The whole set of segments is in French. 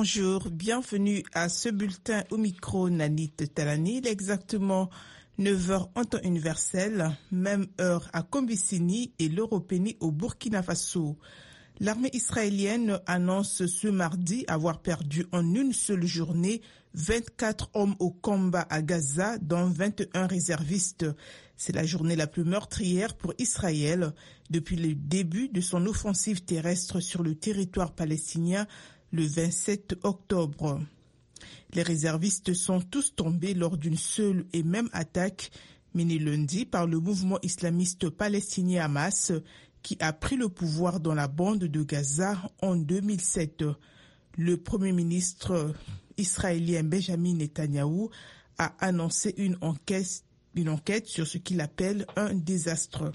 Bonjour, bienvenue à ce bulletin au micro Nanit Talani. Il est exactement 9h en temps universel, même heure à Kombisini et l'Europénie au Burkina Faso. L'armée israélienne annonce ce mardi avoir perdu en une seule journée 24 hommes au combat à Gaza, dont 21 réservistes. C'est la journée la plus meurtrière pour Israël depuis le début de son offensive terrestre sur le territoire palestinien le 27 octobre. Les réservistes sont tous tombés lors d'une seule et même attaque menée lundi par le mouvement islamiste palestinien Hamas, qui a pris le pouvoir dans la bande de Gaza en 2007. Le Premier ministre israélien Benjamin Netanyahou a annoncé une enquête sur ce qu'il appelle un désastre.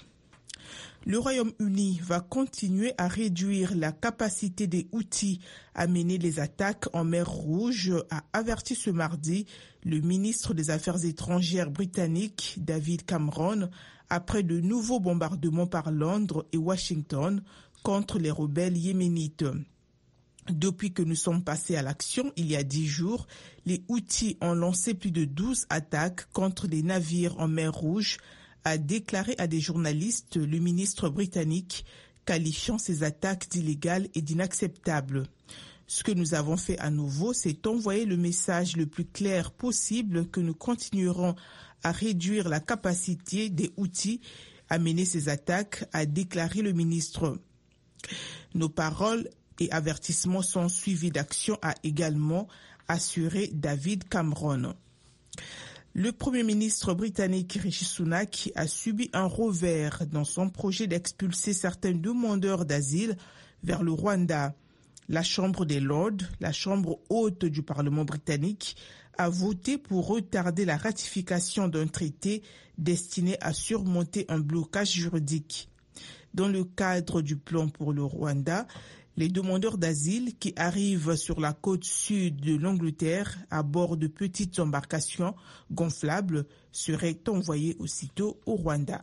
Le Royaume-Uni va continuer à réduire la capacité des Houthis à mener les attaques en mer Rouge, a averti ce mardi le ministre des Affaires étrangères britannique David Cameron après de nouveaux bombardements par Londres et Washington contre les rebelles yéménites. Depuis que nous sommes passés à l'action, il y a 10 jours, les Houthis ont lancé plus de 12 attaques contre des navires en mer Rouge, a déclaré à des journalistes le ministre britannique, qualifiant ces attaques d'illégales et d'inacceptables. Ce que nous avons fait à nouveau, c'est envoyer le message le plus clair possible que nous continuerons à réduire la capacité des Houthis à mener ces attaques, a déclaré le ministre. Nos paroles et avertissements sont suivis d'actions, a également assuré David Cameron. Le Premier ministre britannique Rishi Sunak a subi un revers dans son projet d'expulser certains demandeurs d'asile vers le Rwanda. La Chambre des Lords, la Chambre haute du Parlement britannique, a voté pour retarder la ratification d'un traité destiné à surmonter un blocage juridique. Dans le cadre du plan pour le Rwanda, les demandeurs d'asile qui arrivent sur la côte sud de l'Angleterre à bord de petites embarcations gonflables seraient envoyés aussitôt au Rwanda.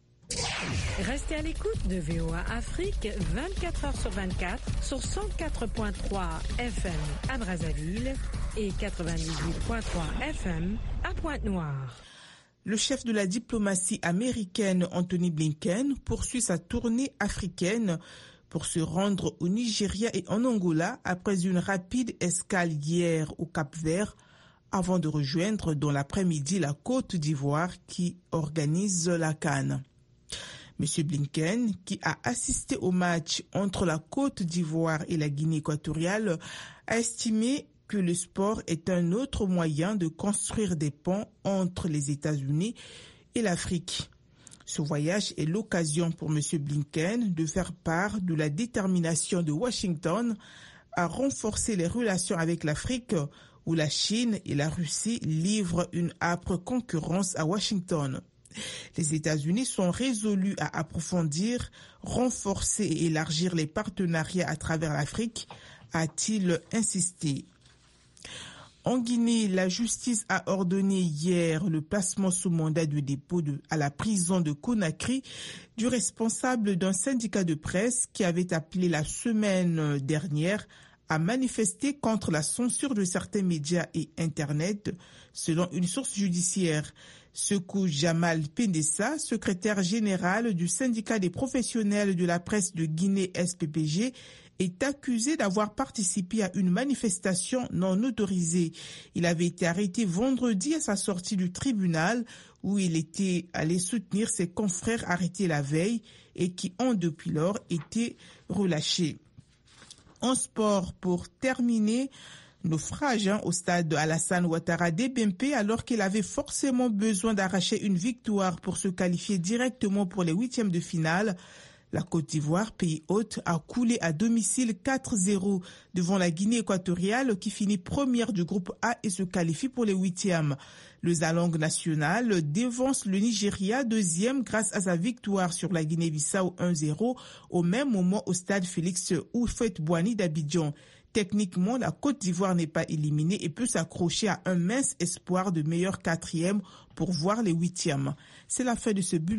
Restez à l'écoute de VOA Afrique 24h/24 sur 104.3 FM à Brazzaville et 98.3 FM à Pointe-Noire. Le chef de la diplomatie américaine Anthony Blinken poursuit sa tournée africaine pour se rendre au Nigeria et en Angola après une rapide escale hier au Cap-Vert avant de rejoindre dans l'après-midi la Côte d'Ivoire qui organise la CAN. M. Blinken, qui a assisté au match entre la Côte d'Ivoire et la Guinée équatoriale, a estimé que le sport est un autre moyen de construire des ponts entre les États-Unis et l'Afrique. Ce voyage est l'occasion pour M. Blinken de faire part de la détermination de Washington à renforcer les relations avec l'Afrique, où la Chine et la Russie livrent une âpre concurrence à Washington. Les États-Unis sont résolus à approfondir, renforcer et élargir les partenariats à travers l'Afrique, a-t-il insisté. En Guinée, la justice a ordonné hier le placement sous mandat de dépôt à la prison de Conakry du responsable d'un syndicat de presse qui avait appelé la semaine dernière à manifester contre la censure de certains médias et Internet, selon une source judiciaire. Sekou Jamal Pendessa, secrétaire général du syndicat des professionnels de la presse de Guinée SPPG, est accusé d'avoir participé à une manifestation non autorisée. Il avait été arrêté vendredi à sa sortie du tribunal où il était allé soutenir ses confrères arrêtés la veille et qui ont depuis lors été relâchés. En sport, pour terminer, naufrage au stade Alassane Ouattara d'Ebempe alors qu'il avait forcément besoin d'arracher une victoire pour se qualifier directement pour les huitièmes de finale. La Côte d'Ivoire, pays hôte, a coulé à domicile 4-0 devant la Guinée équatoriale qui finit première du groupe A et se qualifie pour les huitièmes. Le Zalang national dévance le Nigeria deuxième grâce à sa victoire sur la Guinée-Bissau 1-0 au même moment au stade Félix Houphouët-Boigny d'Abidjan. Techniquement, la Côte d'Ivoire n'est pas éliminée et peut s'accrocher à un mince espoir de meilleur quatrième pour voir les huitièmes. C'est la fin de ce bulletin.